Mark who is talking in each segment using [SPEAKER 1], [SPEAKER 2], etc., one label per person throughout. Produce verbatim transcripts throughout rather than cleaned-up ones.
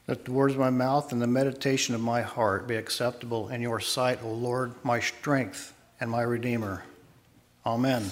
[SPEAKER 1] Let the words of my mouth and the meditation of my heart be acceptable in your sight, O Lord, my strength and my Redeemer. Amen.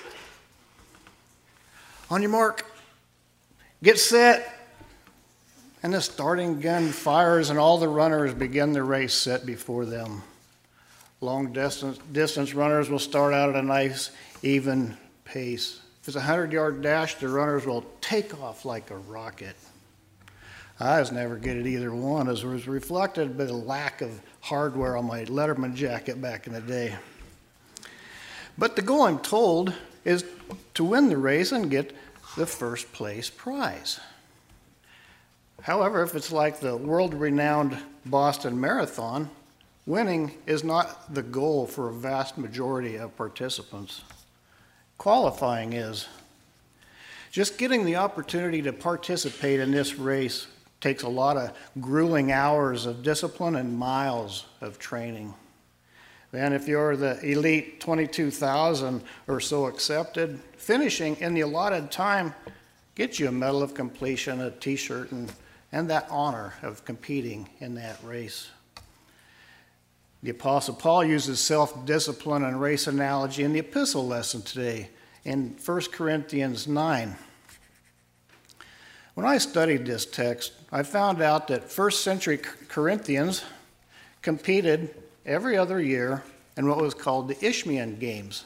[SPEAKER 1] On your mark, get set, and the starting gun fires, and all the runners begin the race set before them. Long distance, distance runners will start out at a nice, even pace. If it's a hundred-yard dash, the runners will take off like a rocket. I was never good at either one, as was reflected by the lack of hardware on my Letterman jacket back in the day. But the goal, I'm told, is to win the race and get the first place prize. However, if it's like the world-renowned Boston Marathon, winning is not the goal for a vast majority of participants. Qualifying is. Just getting the opportunity to participate in this race takes a lot of grueling hours of discipline and miles of training. Then if you're the elite twenty-two thousand or so accepted, finishing in the allotted time gets you a medal of completion, a t-shirt, and, and that honor of competing in that race. The Apostle Paul uses self-discipline and race analogy in the epistle lesson today in First Corinthians nine. When I studied this text, I found out that first century Corinthians competed every other year in what was called the Isthmian Games.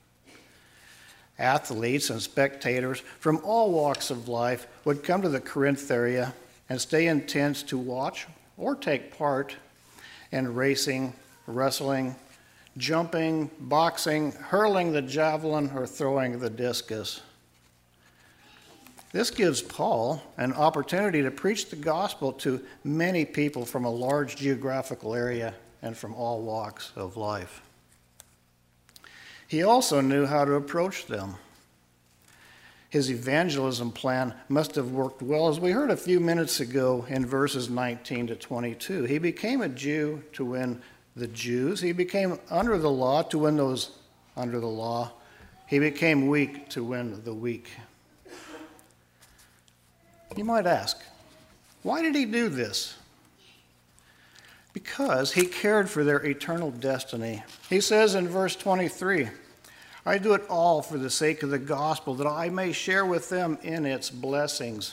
[SPEAKER 1] Athletes and spectators from all walks of life would come to the Corinth area and stay in tents to watch or take part in racing, wrestling, jumping, boxing, hurling the javelin, or throwing the discus. This gives Paul an opportunity to preach the gospel to many people from a large geographical area and from all walks of life. He also knew how to approach them. His evangelism plan must have worked well, as we heard a few minutes ago in verses nineteen to twenty-two. He became a Jew to win the Jews. He became under the law to win those under the law. He became weak to win the weak. You might ask, why did he do this? Because he cared for their eternal destiny. He says in verse twenty-three, I do it all for the sake of the gospel, that I may share with them in its blessings.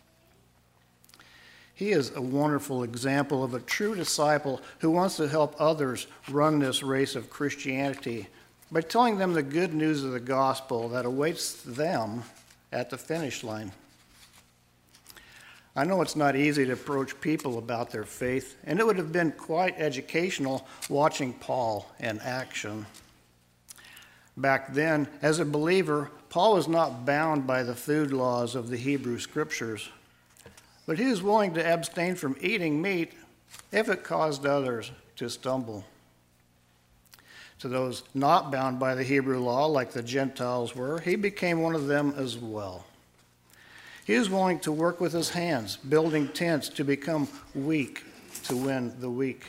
[SPEAKER 1] He is a wonderful example of a true disciple who wants to help others run this race of Christianity by telling them the good news of the gospel that awaits them at the finish line. I know it's not easy to approach people about their faith, and it would have been quite educational watching Paul in action. Back then, as a believer, Paul was not bound by the food laws of the Hebrew Scriptures, but he was willing to abstain from eating meat if it caused others to stumble. To those not bound by the Hebrew law, like the Gentiles were, he became one of them as well. He was willing to work with his hands, building tents to become weak to win the weak.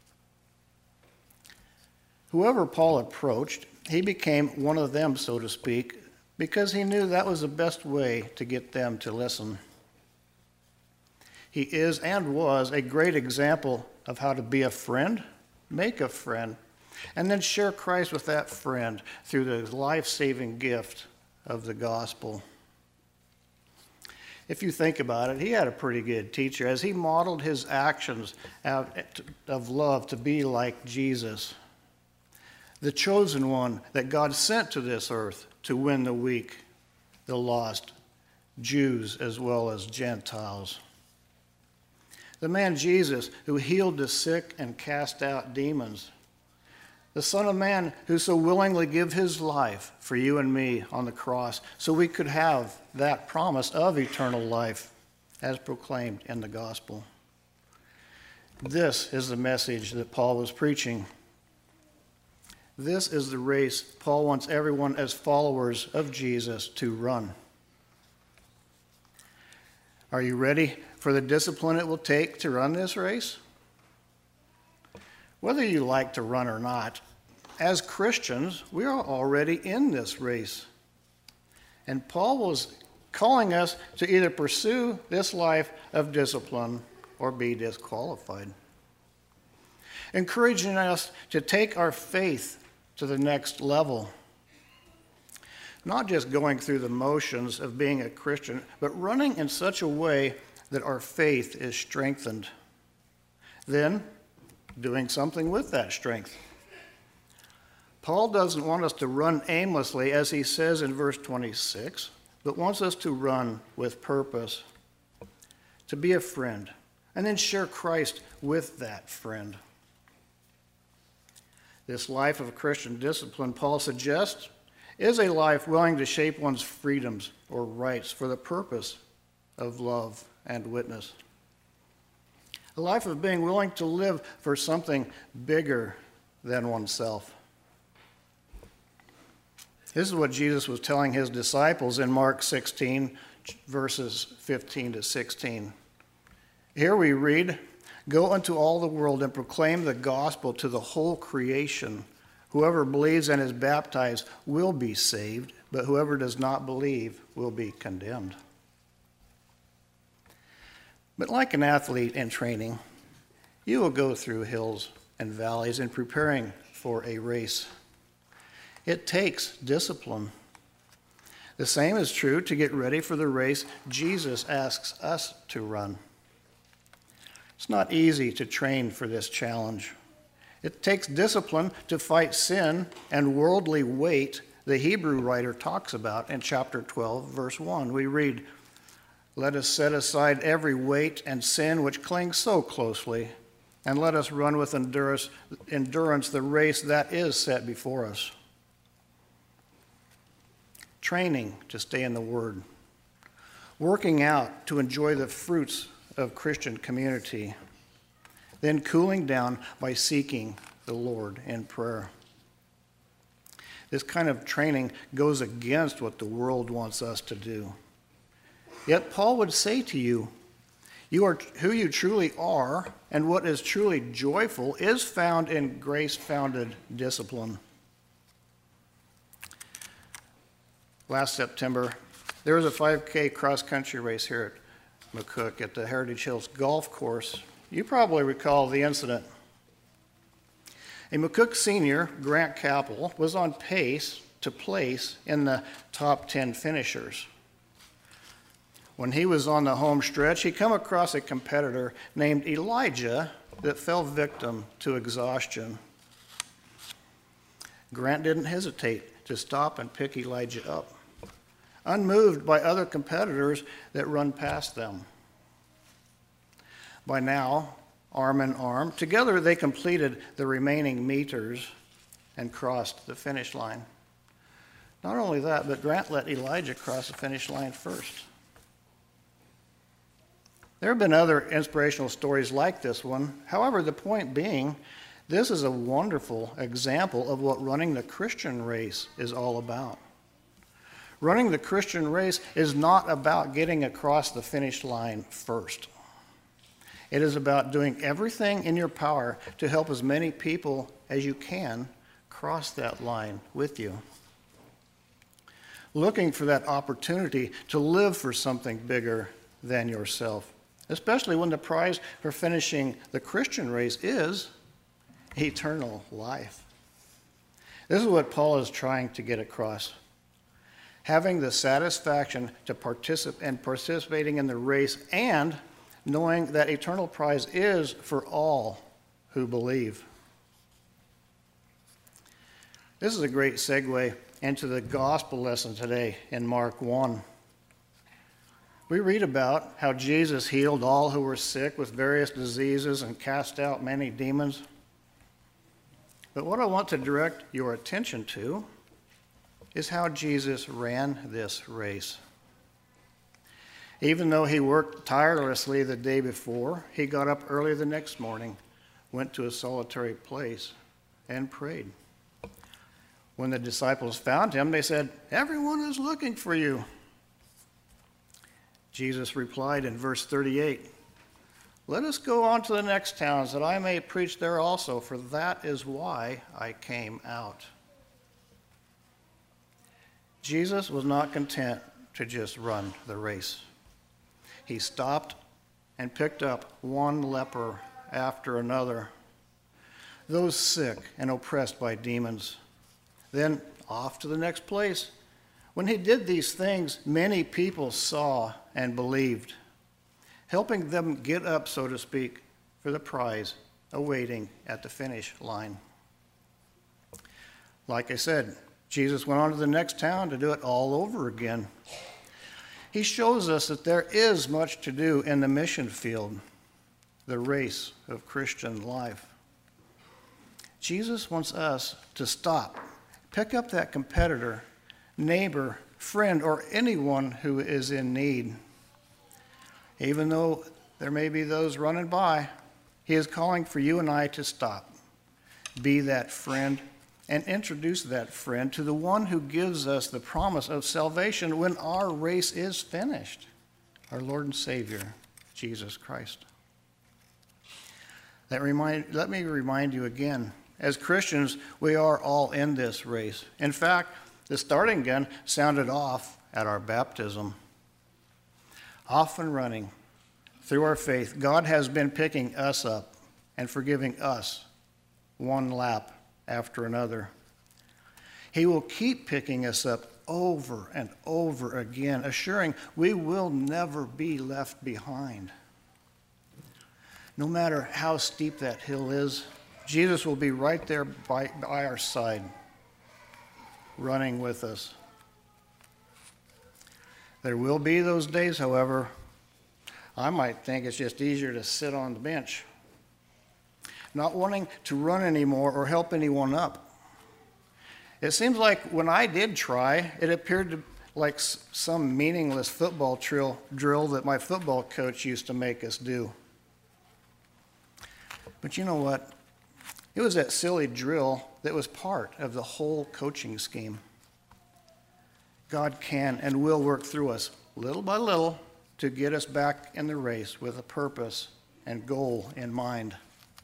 [SPEAKER 1] Whoever Paul approached, he became one of them, so to speak, because he knew that was the best way to get them to listen. He is and was a great example of how to be a friend, make a friend, and then share Christ with that friend through the life-saving gift of the gospel. If you think about it, he had a pretty good teacher as he modeled his actions out of love to be like Jesus, the chosen one that God sent to this earth to win the weak, the lost, Jews as well as Gentiles. The man Jesus who healed the sick and cast out demons. The Son of Man who so willingly gave his life for you and me on the cross so we could have that promise of eternal life as proclaimed in the gospel. This is the message that Paul was preaching. This is the race Paul wants everyone as followers of Jesus to run. Are you ready for the discipline it will take to run this race? Whether you like to run or not, as Christians, we are already in this race. And Paul was calling us to either pursue this life of discipline or be disqualified. Encouraging us to take our faith to the next level. Not just going through the motions of being a Christian, but running in such a way that our faith is strengthened. Then, doing something with that strength. Paul doesn't want us to run aimlessly, as he says in verse twenty-six, but wants us to run with purpose, to be a friend, and then share Christ with that friend. This life of Christian discipline, Paul suggests, is a life willing to shape one's freedoms or rights for the purpose of love and witness. A life of being willing to live for something bigger than oneself. This is what Jesus was telling his disciples in Mark sixteen, verses fifteen to sixteen. Here we read, "Go into all the world and proclaim the gospel to the whole creation. Whoever believes and is baptized will be saved, but whoever does not believe will be condemned." But like an athlete in training, you will go through hills and valleys in preparing for a race. It takes discipline. The same is true to get ready for the race Jesus asks us to run. It's not easy to train for this challenge. It takes discipline to fight sin and worldly weight the Hebrew writer talks about in chapter twelve, verse one. We read, "Let us set aside every weight and sin which clings so closely, and let us run with endurance, endurance the race that is set before us." Training to stay in the Word. Working out to enjoy the fruits of Christian community. Then cooling down by seeking the Lord in prayer. This kind of training goes against what the world wants us to do. Yet Paul would say to you, you are who you truly are, and what is truly joyful is found in grace-founded discipline. Last September, there was a five K cross-country race here at McCook at the Heritage Hills Golf Course. You probably recall the incident. A McCook senior, Grant Capel, was on pace to place in the top ten finishers. When he was on the home stretch, he came across a competitor named Elijah that fell victim to exhaustion. Grant didn't hesitate to stop and pick Elijah up, unmoved by other competitors that run past them. By now, arm in arm, together they completed the remaining meters and crossed the finish line. Not only that, but Grant let Elijah cross the finish line first. There have been other inspirational stories like this one. However, the point being, this is a wonderful example of what running the Christian race is all about. Running the Christian race is not about getting across the finish line first. It is about doing everything in your power to help as many people as you can cross that line with you. Looking for that opportunity to live for something bigger than yourself, especially when the prize for finishing the Christian race is eternal life. This is what Paul is trying to get across. Having the satisfaction to participate and participating in the race, and knowing that eternal prize is for all who believe. This is a great segue into the gospel lesson today in Mark one. We read about how Jesus healed all who were sick with various diseases and cast out many demons. But what I want to direct your attention to is how Jesus ran this race. Even though he worked tirelessly the day before, he got up early the next morning, went to a solitary place, and prayed. When the disciples found him, they said, "Everyone is looking for you." Jesus replied in verse thirty-eight, "Let us go on to the next towns, that I may preach there also, for that is why I came out." Jesus was not content to just run the race. He stopped and picked up one leper after another, those sick and oppressed by demons. Then off to the next place. When he did these things, many people saw and believed, helping them get up, so to speak, for the prize awaiting at the finish line. Like I said, Jesus went on to the next town to do it all over again. He shows us that there is much to do in the mission field, the race of Christian life. Jesus wants us to stop, pick up that competitor, neighbor, friend, or anyone who is in need. Even though there may be those running by, he is calling for you and I to stop, be that friend, and introduce that friend to the one who gives us the promise of salvation when our race is finished, our Lord and Savior, Jesus Christ. That remind, let me remind you again, as Christians, we are all in this race. In fact, the starting gun sounded off at our baptism. Off and running. Through our faith, God has been picking us up and forgiving us one lap after another. He will keep picking us up over and over again, assuring we will never be left behind. No matter how steep that hill is, Jesus will be right there by, by our side, running with us. There will be those days, however, I might think it's just easier to sit on the bench, not wanting to run anymore or help anyone up. It seems like when I did try, it appeared to like some meaningless football drill, drill that my football coach used to make us do. But you know what? It was that silly drill that was part of the whole coaching scheme. God can and will work through us little by little to get us back in the race with a purpose and goal in mind.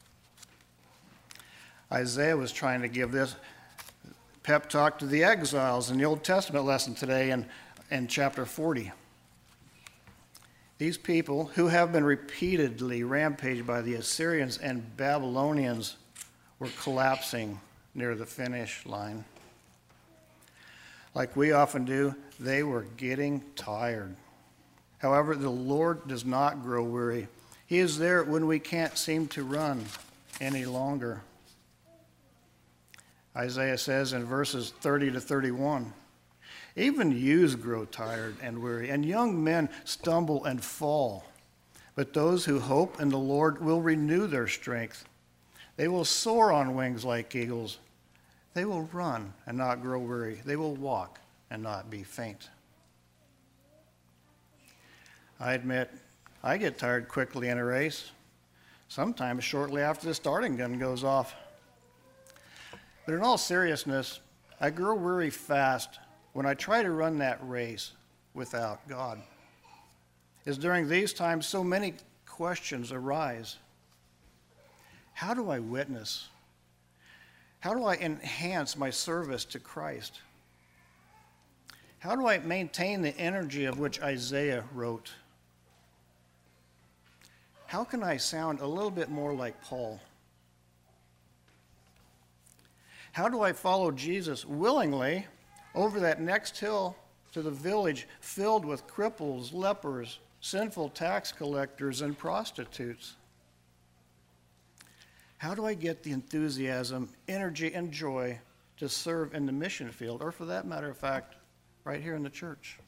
[SPEAKER 1] Isaiah was trying to give this pep talk to the exiles in the Old Testament lesson today in, in chapter forty. These people who have been repeatedly rampaged by the Assyrians and Babylonians were collapsing near the finish line. Like we often do, they were getting tired. However, the Lord does not grow weary. He is there when we can't seem to run any longer. Isaiah says in verses thirty to thirty-one, even youths grow tired and weary, and young men stumble and fall. But those who hope in the Lord will renew their strength. They will soar on wings like eagles. They will run and not grow weary. They will walk and not be faint. I admit, I get tired quickly in a race, sometimes shortly after the starting gun goes off. But in all seriousness, I grow weary fast when I try to run that race without God. It's during these times so many questions arise. How do I witness? How do I enhance my service to Christ? How do I maintain the energy of which Isaiah wrote? How can I sound a little bit more like Paul? How do I follow Jesus willingly over that next hill to the village filled with cripples, lepers, sinful tax collectors, and prostitutes? How do I get the enthusiasm, energy, and joy to serve in the mission field, or for that matter of fact, right here in the church?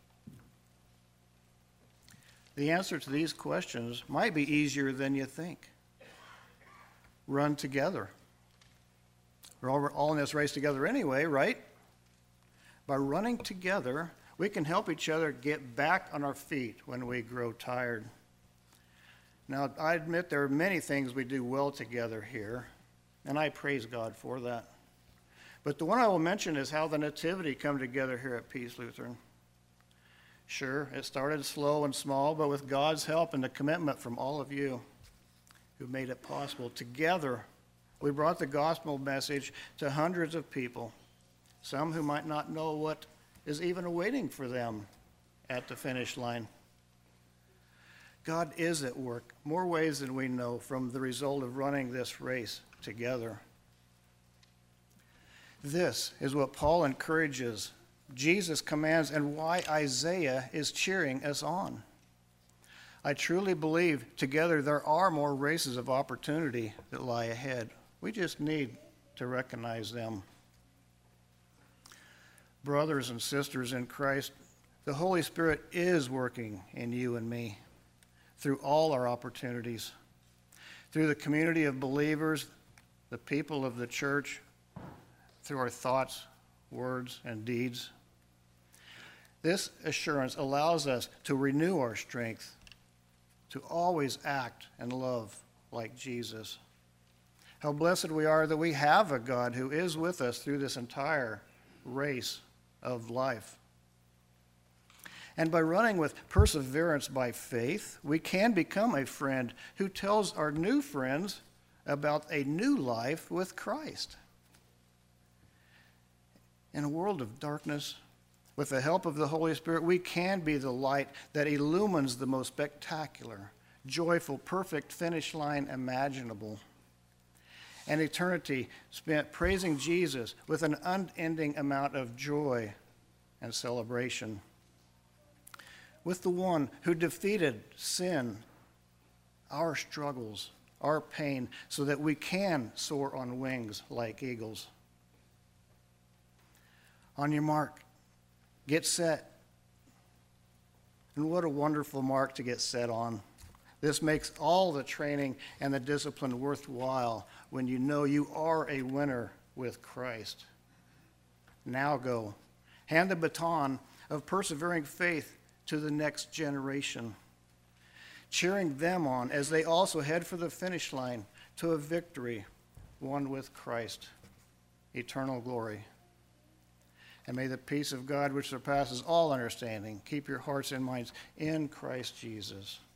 [SPEAKER 1] The answer to these questions might be easier than you think. Run together. We're all, all in this race together anyway, right? By running together, we can help each other get back on our feet when we grow tired. Now, I admit there are many things we do well together here, and I praise God for that. But the one I will mention is how the Nativity come together here at Peace Lutheran. Sure, it started slow and small, but with God's help and the commitment from all of you who made it possible, together we brought the gospel message to hundreds of people, some who might not know what is even awaiting for them at the finish line. God is at work, more ways than we know, from the result of running this race together. This is what Paul encourages, Jesus commands, and why Isaiah is cheering us on. I truly believe together there are more races of opportunity that lie ahead. We just need to recognize them. Brothers and sisters in Christ, the Holy Spirit is working in you and me through all our opportunities, through the community of believers, the people of the church, through our thoughts, words, and deeds. This assurance allows us to renew our strength, to always act and love like Jesus. How blessed we are that we have a God who is with us through this entire race of life. And by running with perseverance by faith, we can become a friend who tells our new friends about a new life with Christ. In a world of darkness, with the help of the Holy Spirit, we can be the light that illumines the most spectacular, joyful, perfect finish line imaginable. An eternity spent praising Jesus with an unending amount of joy and celebration. With the one who defeated sin, our struggles, our pain, so that we can soar on wings like eagles. On your mark, get set. And what a wonderful mark to get set on. This makes all the training and the discipline worthwhile when you know you are a winner with Christ. Now go. Hand the baton of persevering faith to the next generation, cheering them on as they also head for the finish line to a victory won with Christ, eternal glory. And may the peace of God, which surpasses all understanding, keep your hearts and minds in Christ Jesus.